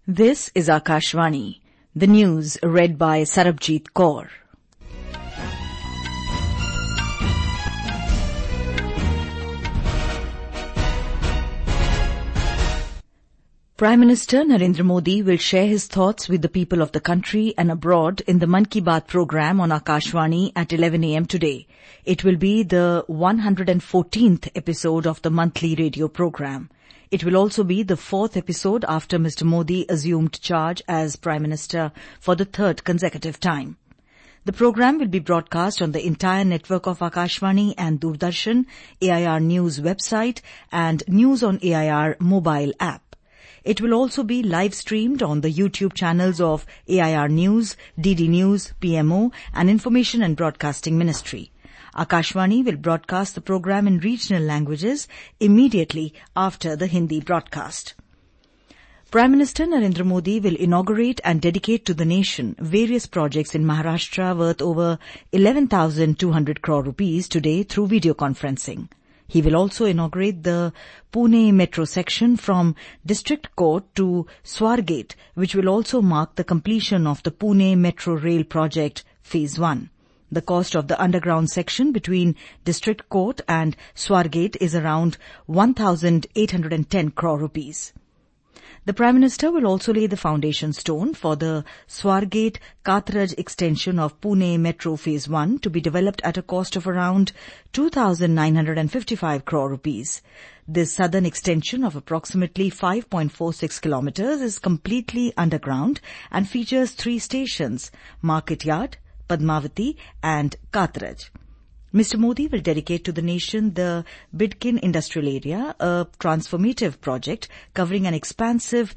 This is Akashvani. The news read by Sarabjit Kaur. Prime Minister Narendra Modi will share his thoughts with the people of the country and abroad in the Mann Ki Baat program on Akashvani at 11 a.m. today. It will be the 114th episode of the monthly radio program. It will also be the fourth episode after Mr. Modi assumed charge as Prime Minister for the third consecutive time. The program will be broadcast on the entire network of Akashvani and Doordarshan, AIR News website and News on AIR mobile app. It will also be live streamed on the YouTube channels of AIR News, DD News, PMO and Information and Broadcasting Ministry. Akashvani will broadcast the program in regional languages immediately after the Hindi broadcast. Prime Minister Narendra Modi will inaugurate and dedicate to the nation various projects in Maharashtra worth over 11,200 crore rupees today through video conferencing. He will also inaugurate the Pune metro section from District Court to Swargate, which will also mark the completion of the Pune Metro Rail Project Phase 1. The cost of the underground section between District Court and Swargate is around 1,810 crore rupees. The Prime Minister will also lay the foundation stone for the Swargate-Katraj extension of Pune Metro Phase 1 to be developed at a cost of around 2,955 crore rupees. This southern extension of approximately 5.46 kilometers is completely underground and features 3 stations, Market Yard, Padmavati and Katraj. Mr. Modi will dedicate to the nation the Bidkin Industrial Area, a transformative project covering an expansive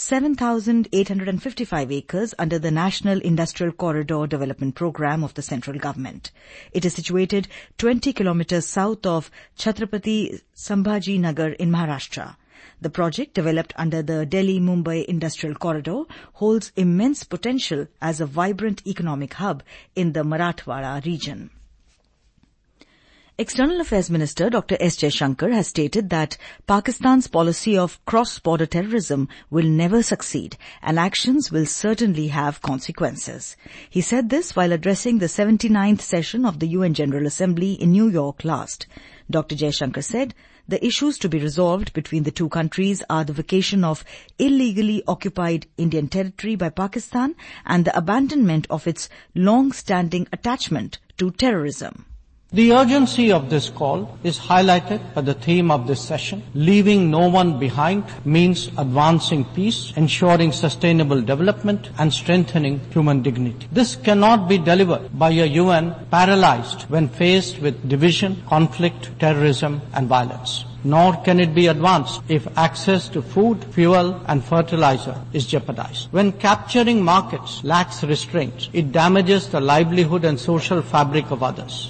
7,855 acres under the National Industrial Corridor Development Program of the central government. It is situated 20 kilometers south of Chhatrapati Sambhaji Nagar in Maharashtra. The project, developed under the Delhi-Mumbai Industrial Corridor, holds immense potential as a vibrant economic hub in the Marathwada region. External Affairs Minister Dr. S. Jaishankar has stated that Pakistan's policy of cross-border terrorism will never succeed and actions will certainly have consequences. He said this while addressing the 79th session of the UN General Assembly in New York last. Dr. Jaishankar said, "The issues to be resolved between the two countries are the vacation of illegally occupied Indian territory by Pakistan and the abandonment of its long-standing attachment to terrorism." The urgency of this call is highlighted by the theme of this session. Leaving no one behind means advancing peace, ensuring sustainable development, and strengthening human dignity. This cannot be delivered by a UN paralyzed when faced with division, conflict, terrorism, and violence. Nor can it be advanced if access to food, fuel, and fertilizer is jeopardized. When capturing markets lacks restraints, it damages the livelihood and social fabric of others.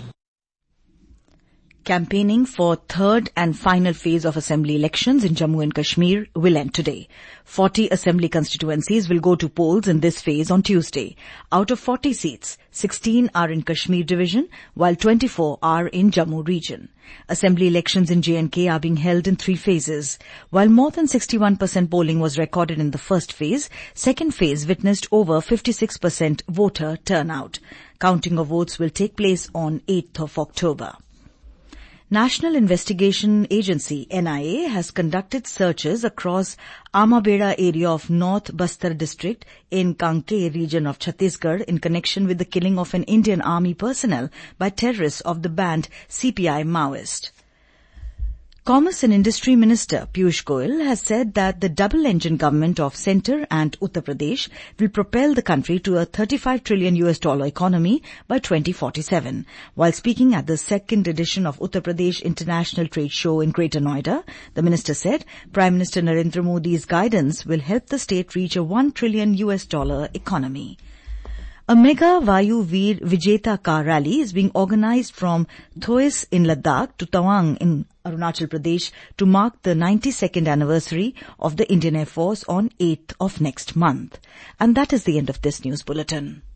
Campaigning for third and final phase of assembly elections in Jammu and Kashmir will end today. 40 assembly constituencies will go to polls in this phase on Tuesday. Out of 40 seats, 16 are in Kashmir division, while 24 are in Jammu region. Assembly elections in J&K are being held in 3 phases. While more than 61% polling was recorded in the first phase, second phase witnessed over 56% voter turnout. Counting of votes will take place on 8th of October. National Investigation Agency NIA has conducted searches across Amabeda area of North Bastar district in Kanke region of Chhattisgarh in connection with the killing of an Indian Army personnel by terrorists of the banned CPI Maoist. Commerce and Industry Minister Piyush Goyal has said that the double-engine government of Centre and Uttar Pradesh will propel the country to a $35 trillion economy by 2047. While speaking at the second edition of Uttar Pradesh International Trade Show in Greater Noida, the minister said Prime Minister Narendra Modi's guidance will help the state reach a $1 trillion economy. A mega Vayu Veer Vijeta car rally is being organized from Thois in Ladakh to Tawang in Arunachal Pradesh to mark the 92nd anniversary of the Indian Air Force on 8th of next month. And that is the end of this news bulletin.